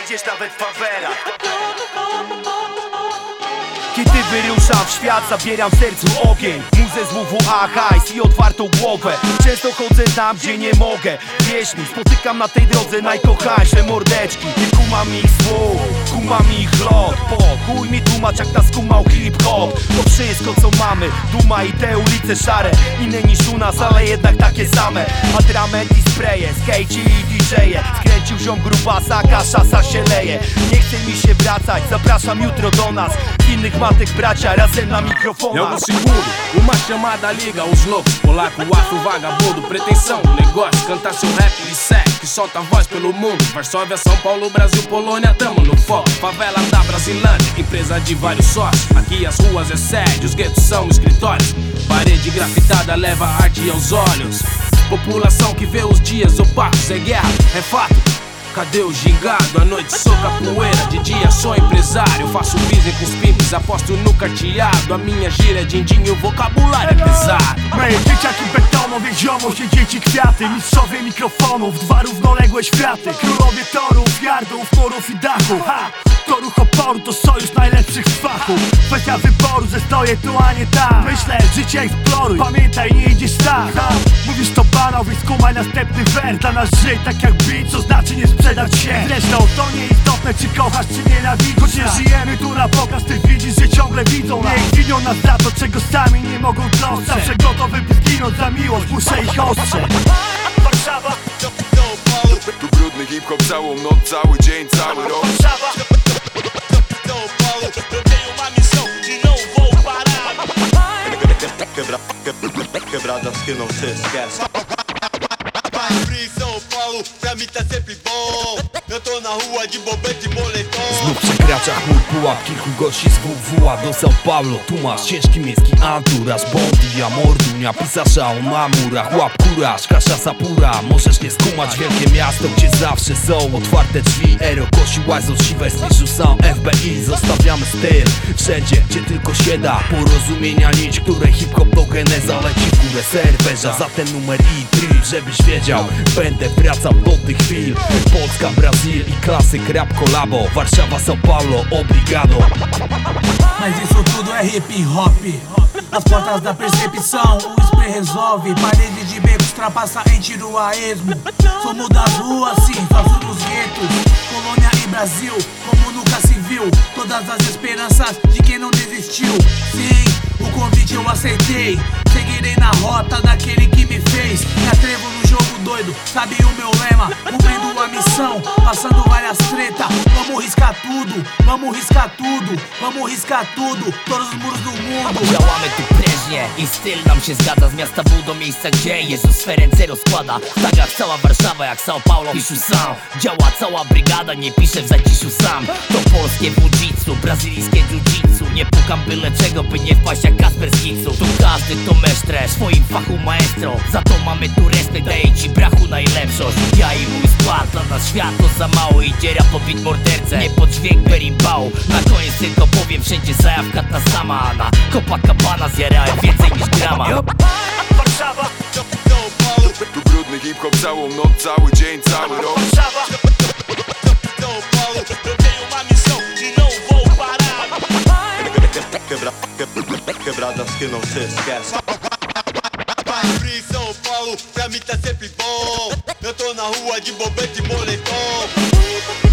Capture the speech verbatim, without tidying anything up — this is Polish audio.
znajdziesz nawet w fawelach. Kiedy wyruszam w świat, zabieram w sercu ogień. Muzę z W W A, hajs i otwartą głowę. Często chodzę tam, gdzie nie mogę. Wierz mi, spotykam na tej drodze najkochańsze mordeczki. Nie kumam ich słów, kumam ich lot. Po chuj mi tłumacz, jak nas kumał hip-hop. To wszystko co mamy, duma i te ulice szare. Inne niż u nas, ale jednak takie same. Atrament i spreje, skejci i D J-e. Skręcił ziom grubasa, kaszasa się leje. Nie chce mi się wracać, zapraszam jutro do nas. Innych matek bracia, razem na mikrofonach. É o segundo, uma chamada liga os loucos. Polaco, afro, vagabundo, pretensão, negócio, cantar seu rap e segue, que solta voz pelo mundo. Varsóvia, São Paulo, Brasil, Polônia, tamo no foco. Favela da Brasilândia, empresa de vários sócios. Aqui as ruas é sede, os guetos são escritórios. Parede grafitada leva arte aos olhos. População que vê os dias opacos, é guerra, é fato. Cadê o gingado? À noite sou capoeira, de dia sou empresário. Faço business com os pimpes, aposto no carteado. A minha gira é din-din, o vocabulário é pesado. Moje dzieciaki betonowie, ziomo, dzieci kwiaty. Mistrzowie mikrofonów, dwa równoległe światy. Królowie torów, yardów, murów i dachu. Ha! To ruch oporu, to sojusz najlepszych z fachu. Kwestia wyboru, że stoję tu, a nie tam. Myślę, życie eksploruj, pamiętaj, nie idziesz tak. Ha! Mówisz to banał, więc skumaj następny wers. Dla nas żyj tak jak bić, co znaczy nie sprzedać się. Zresztą to nieistotne, czy kochasz, czy nienawidzisz. Choć nie żyjemy tu na pokaz, ty widzisz, że ciągle widzą nas. Niech winią nas za to, czego sami nie mogą dostać. Zawsze gotowy by zginąć za miłość, muszę ich ostrzec. Warszawa, tu brudny hip-hop całą noc, cały dzień, cały rok. Warszawa, Quebradas que não se esquece. Frio São Paulo, pra mim tá sempre bom. Eu tô na rua de bobete e moletom. Znów przekracza chmur pułap, kilku gości z W W A do São Paulo. Tu masz ciężki miejski anturaż, Bondi, Amordunia, pisarza o mamurach. Łap kuraż, kasza sapura. Możesz nie skumać, wielkie miasto, gdzie zawsze są otwarte drzwi. Ero, kosi, łajzo, siwe, spiszu są F B I. Zostawiamy styl wszędzie, gdzie tylko się da. Porozumienia nić, której hip-hop to geneza. Leci w górę serwerza, za ten numer i trip, żebyś wiedział. Będę wracał do tych chwil. Polska, Brazil i klasyk rap kolabo. Warszawa, São Paulo, obrigado. Mas isso tudo é hip hop. As portas da percepção, o spray resolve. Parede de beco ultrapassa em tiro a esmo. Somos das ruas, sim, faço nos guetos. Colônia e Brasil, como nunca se viu. Todas as esperanças de quem não desistiu. Sim, o convite eu aceitei. Seguirei na rota daquele que me fez. Me atrevo no jogo doido, sabe o meu lema. Cumprindo a missão, passando várias tretas. Vamos riscar tudo, vamos riscar tudo. Vamos riscar tudo, todos os muros do mundo. Działamy tu prężnie i styl nam się zgadza. Z miasta W do miejsca, gdzie Jezus swe ręce rozkłada. W tagach cała Warszawa jak São Paulo, piszu sam. Działa cała brygada, nie piszę w zaciszu sam. To polskie jiu-jitsu, brazylijskie jiu-jitsu. Nie pukam byle czego, by nie wpaść jak Kasper z Hitsu. Tu każdy to mesztre, w swoim fachu maestro. Za to mamy tu respekt, daje ci brachu najlepszość. Ja i mój skład, dla nas świat to za mało. Idzie rap pod beat morderce, nie pod dźwięk berimbału. Na koniec tylko powiem, wszędzie zajawka ta sama. A na Copacabana zjarałem więcej niż grama. Warszawa, Tu brudny hip-hop całą noc, cały dzień, cały rok. Warszawa, São Paulo, eu tenho uma missão e não vou parar. Quebra, quebra, quebradas que não se esquece. Frio São Paulo, pra mim tá sempre bom. Eu tô na rua de bobete e moletom.